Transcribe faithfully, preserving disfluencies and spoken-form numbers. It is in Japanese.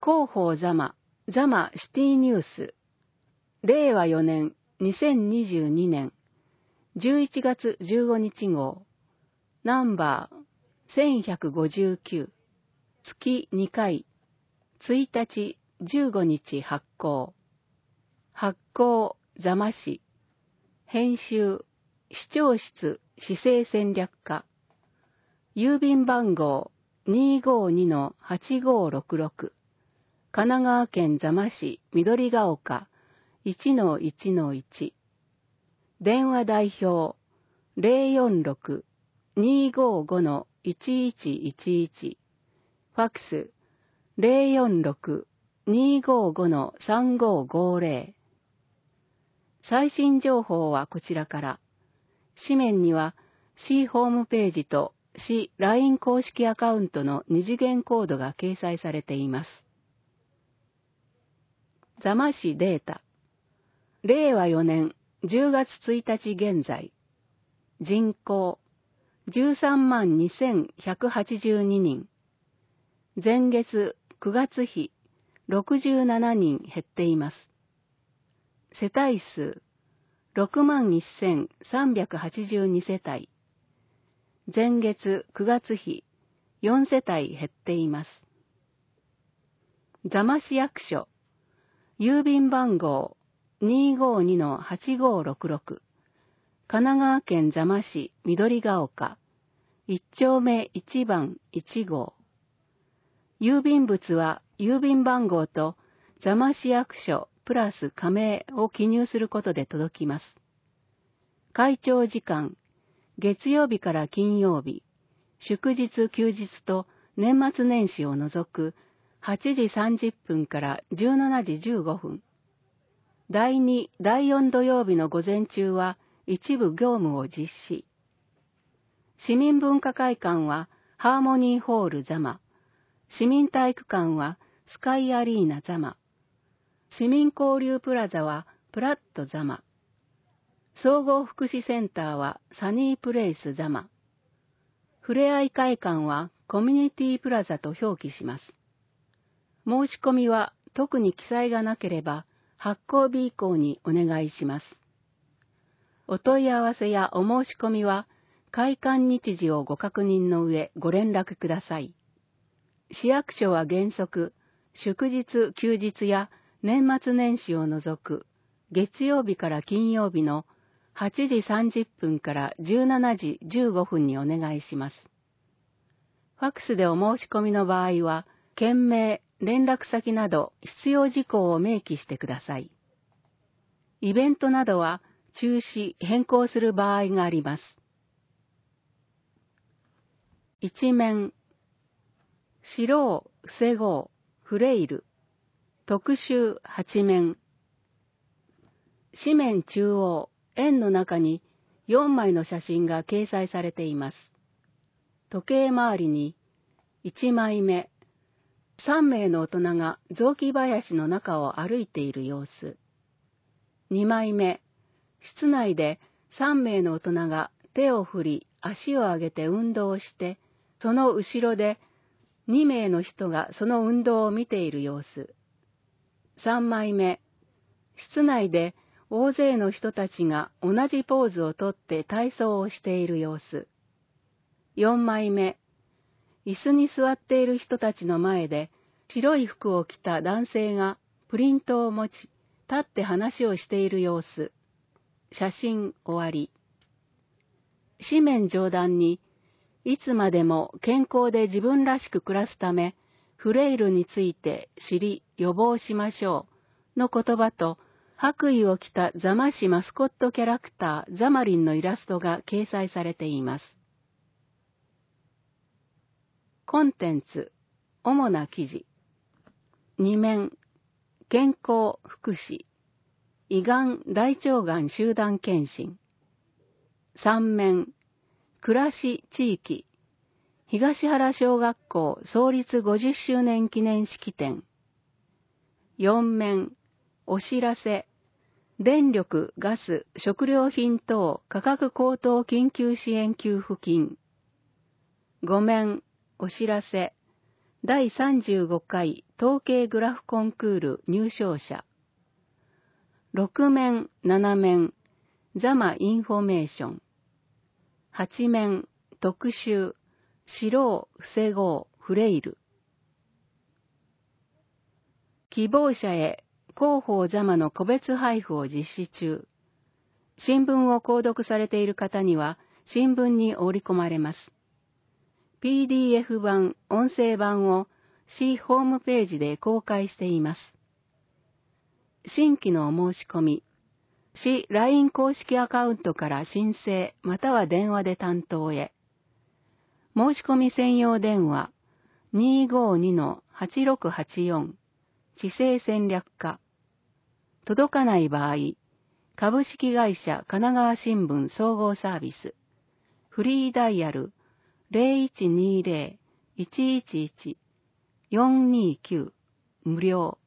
広報ザマ、ザマシティニュース、れいわよねんにせんにじゅうにねんじゅういちがつじゅうごにち号、ナンバーせんひゃくごじゅうきゅう、月にかい、ついたちじゅうごにち発行。発行ザマ市、編集市長室市政戦略課、郵便番号 にーごーにのはちごーろくろく、神奈川県座間市緑が丘 いちのいちのいち、電話代表 ゼロよんろく にーごーごのいちいちいちいち、ファックス ゼロよんろく にーごーごのさんごーごーぜろ。最新情報はこちらから。紙面には市ホームページと市 ライン 公式アカウントの二次元コードが掲載されています。座間市データ。れいわよねんじゅうがつついたち現在。人口じゅうさんまんにせんひゃくはちじゅうににん。前月くがつ比ろくじゅうななにん減っています。世帯数ろくまんせんさんびゃくはちじゅうにせたい。前月くがつ比よんせたい減っています。座間市役所、郵便番号 にーごーにのはちごーろくろく、神奈川県座間市緑が丘いっちょうめいちばんいちごう。郵便物は郵便番号と座間市役所プラス加盟を記入することで届きます。開庁時間、月曜日から金曜日、祝日休日と年末年始を除くはちじさんじゅっぷんからじゅうしちじじゅうごふん。だいに、だいよん土曜日の午前中は一部業務を実施。市民文化会館はハーモニーホール座間。市民体育館はスカイアリーナ座間。市民交流プラザはプラット座間。総合福祉センターはサニープレイス座間。ふれあい会館はコミュニティプラザと表記します。申し込みは特に記載がなければ発行日以降にお願いします。お問い合わせやお申し込みは開館日時をご確認の上ご連絡ください。市役所は原則、祝日休日や年末年始を除く月曜日から金曜日のはちじさんじゅっぷんからじゅうしちじじゅうごふんにお願いします。ファックスでお申し込みの場合は、件名、連絡先など必要事項を明記してください。イベントなどは中止、変更する場合があります。一面、知ろう、防ごう、フレイル、特集八面。紙面中央、円の中によんまいの写真が掲載されています。時計回りにいちまいめ、さんめいの大人が雑木林の中を歩いている様子。にまいめ、室内でさんめいの大人が手を振り足を上げて運動をして、その後ろでにめいの人がその運動を見ている様子。さんまいめ、室内で大勢の人たちが同じポーズをとって体操をしている様子。よんまいめ、椅子に座っている人たちの前で白い服を着た男性がプリントを持ち、立って話をしている様子。写真終わり。紙面上段に、いつまでも健康で自分らしく暮らすため、フレイルについて知り予防しましょうの言葉と、白衣を着た座間市マスコットキャラクターザマリンのイラストが掲載されています。コンテンツ、主な記事。に面、健康福祉、胃がん大腸がん集団検診。さん面、暮らし地域、東原小学校創立ごじゅっしゅうねん記念式典。よん面、お知らせ、電力、ガス、食料品等価格高騰緊急支援給付金。ご面、お知らせ、 だいさんじゅうごかい統計グラフコンクール入賞者。ろくめん、ななめん、ザマインフォメーション。はちめん、特集、知ろう、防ごう、フレイル。希望者へ広報ザマの個別配布を実施中。新聞を購読されている方には新聞に織り込まれます。ピーディーエフ 版、音声版を市ホームページで公開しています。新規のお申し込み、市 ライン 公式アカウントから申請または電話で担当へ。申し込み専用電話 にーごーにのはちろくはちよん 市政戦略課。届かない場合、株式会社神奈川新聞総合サービス、フリーダイヤル ゼロいちにーゼロ いちいちいち よんにーきゅう 無料。